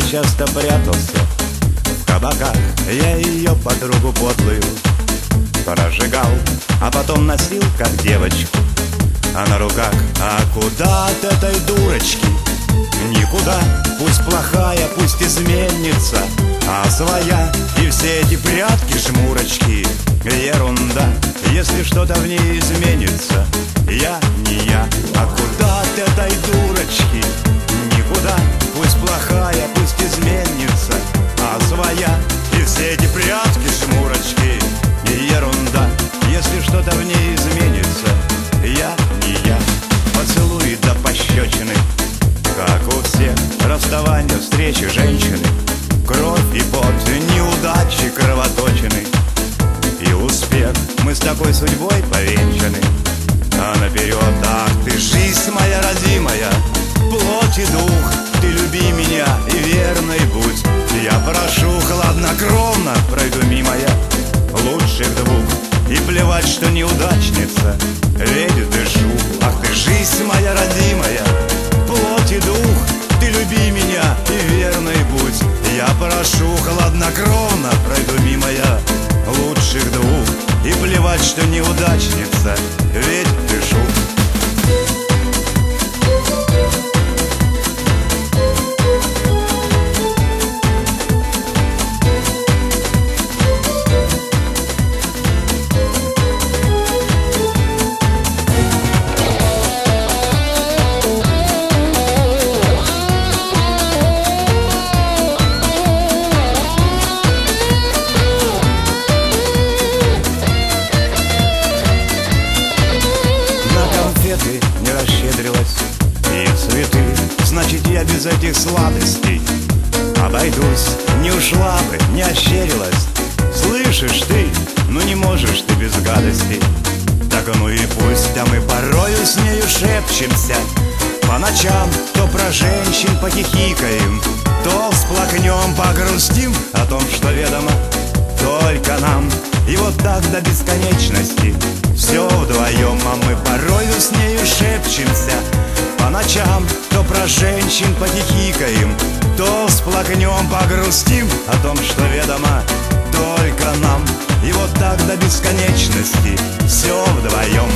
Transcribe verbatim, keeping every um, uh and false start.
часто прятался в кабаках. Я ее подругу подлую прожигал, а потом носил как девочку, а на руках. А куда от этой дурочки? Никуда. Пусть плохая, пусть изменится, а своя. И все эти прятки-жмурочки ерунда. Если что-то в ней изменится, я не я. А куда от этой дурочки? Никуда. Пусть плохая, пусть изменится, а своя. И все эти прятки-жмурочки ерунда. Если что-то в ней изменится, я не я. Поцелуй до пощечины, как у всех. Расставание, встречи, женщины, кровь и пот, неудачи, кровоточины и успех. Мы с такой судьбой повенчаны. А наперед, ах ты, жизнь моя родимая, плоть и дух, ты люби меня и верной будь. Я прошу, хладнокровно пройду мимо я лучших двух. И плевать, что неудачница, ведь дышу. Ах ты, жизнь моя родимая, плоть и дух, ты люби меня и верной будь. Я прошу, хладнокровно пройду мимо я лучших двух. И плевать, что неудачница, ведь дышу. Не расщедрилась и цветы, значит, я без этих сладостей обойдусь. Не ушла бы, не ощерилась. Слышишь ты, ну не можешь ты без гадостей. Так ну и пусть, а мы порою с нею шепчемся по ночам. То про женщин похихикаем, то всплакнем, погрустим о том, что ведомо только нам. И вот так до бесконечности все вдвоем. А мы порою с нею шепчемся по ночам. То про женщин похихикаем, то всплакнем, погрустим о том, что ведомо только нам. И вот так до бесконечности все вдвоем.